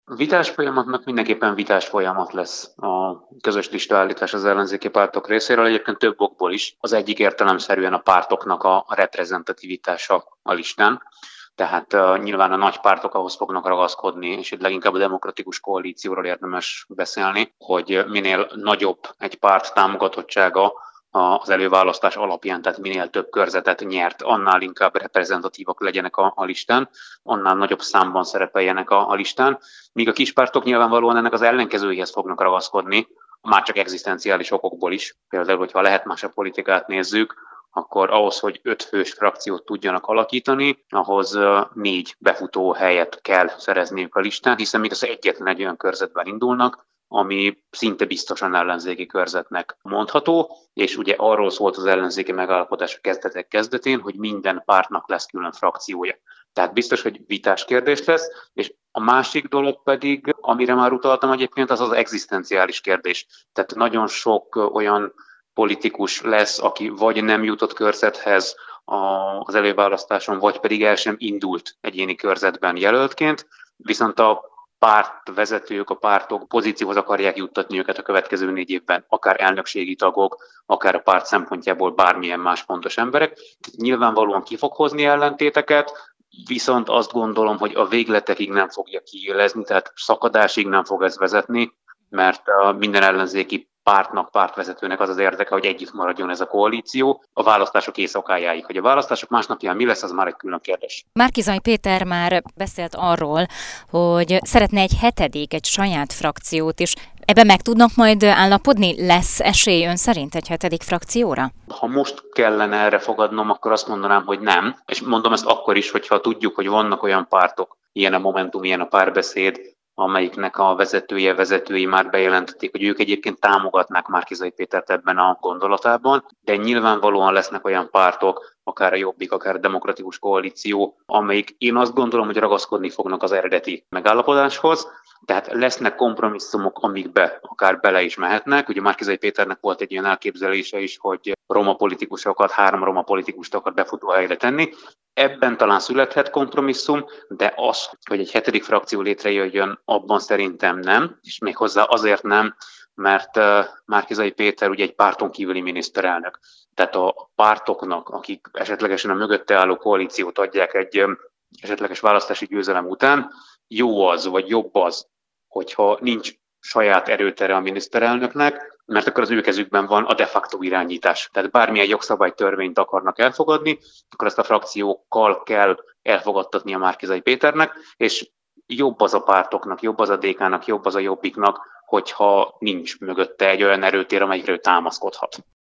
Vitás folyamatnak mindenképpen vitás folyamat lesz a közös listaállítás az ellenzéki pártok részéről, egyébként több okból is. Az egyik értelemszerűen a pártoknak a reprezentativitása a listán. Tehát nyilván a nagy pártok ahhoz fognak ragaszkodni, és itt leginkább a demokratikus koalícióról érdemes beszélni, hogy minél nagyobb egy párt támogatottsága az előválasztás alapján, tehát minél több körzetet nyert, annál inkább reprezentatívak legyenek a listán, annál nagyobb számban szerepeljenek a listán, míg a kispártok nyilvánvalóan ennek az ellenkezőjéhez fognak ragaszkodni, már csak egzisztenciális okokból is. Például, hogyha lehet más a politikát nézzük, akkor ahhoz, hogy 5 fős frakciót tudjanak alakítani, ahhoz 4 befutó helyet kell szerezniük a listán, hiszen még az egyetlen egy olyan körzetben indulnak, ami szinte biztosan ellenzéki körzetnek mondható, és ugye arról szólt az ellenzéki megállapodás a kezdetek kezdetén, hogy minden pártnak lesz külön frakciója. Tehát biztos, hogy vitás kérdés lesz, és a másik dolog pedig, amire már utaltam egyébként, az az egzisztenciális kérdés. Tehát nagyon sok olyan politikus lesz, aki vagy nem jutott körzethez az előválasztáson, vagy pedig el sem indult egyéni körzetben jelöltként, viszont a pártvezetők, a pártok pozícióhoz akarják juttatni őket a következő 4 évben, akár elnökségi tagok, akár a párt szempontjából bármilyen más fontos emberek. Nyilvánvalóan ki fog hozni ellentéteket, viszont azt gondolom, hogy a végletekig nem fogja kiélezni, tehát szakadásig nem fog ez vezetni, mert minden ellenzéki pártnak, pártvezetőnek az az érdeke, hogy együtt maradjon ez a koalíció a választások éjszakájáig. Hogy a választások másnapján mi lesz, az már egy külön kérdés. Márki-Zay Péter már beszélt arról, hogy szeretne egy saját frakciót is. Ebben meg tudnak majd állapodni? Lesz esély ön szerint egy 7. frakcióra? Ha most kellene erre fogadnom, akkor azt mondanám, hogy nem. És mondom ezt akkor is, hogyha tudjuk, hogy vannak olyan pártok, ilyen a Momentum, ilyen a Párbeszéd, amelyiknek a vezetői már bejelentették, hogy ők egyébként támogatnák Márki-Zay Pétert ebben a gondolatában, de nyilvánvalóan lesznek olyan pártok, akár a Jobbik, akár a Demokratikus Koalíció, amelyik én azt gondolom, hogy ragaszkodni fognak az eredeti megállapodáshoz, tehát lesznek kompromisszumok, amikbe akár bele is mehetnek. Ugye Márki-Zay Péternek volt egy ilyen elképzelése is, hogy 3 roma politikust akar befutóhelyre tenni. Ebben talán születhet kompromisszum, de az, hogy egy 7. frakció létrejöjjön, abban szerintem nem, és méghozzá azért nem, mert Márki-Zay Péter ugye egy párton kívüli miniszterelnök. Tehát a pártoknak, akik esetlegesen a mögötte álló koalíciót adják egy esetleges választási győzelem után, jó az, vagy jobb az, hogyha nincs saját erőtere a miniszterelnöknek, mert akkor az ő kezükben van a de facto irányítás. Tehát bármilyen jogszabálytörvényt akarnak elfogadni, akkor ezt a frakciókkal kell elfogadtatni a Márki-Zay Péternek, és jobb az a pártoknak, jobb az a DK-nak, jobb az a Jobbiknak, hogyha nincs mögötte egy olyan erőtér, amelyikről támaszkodhat.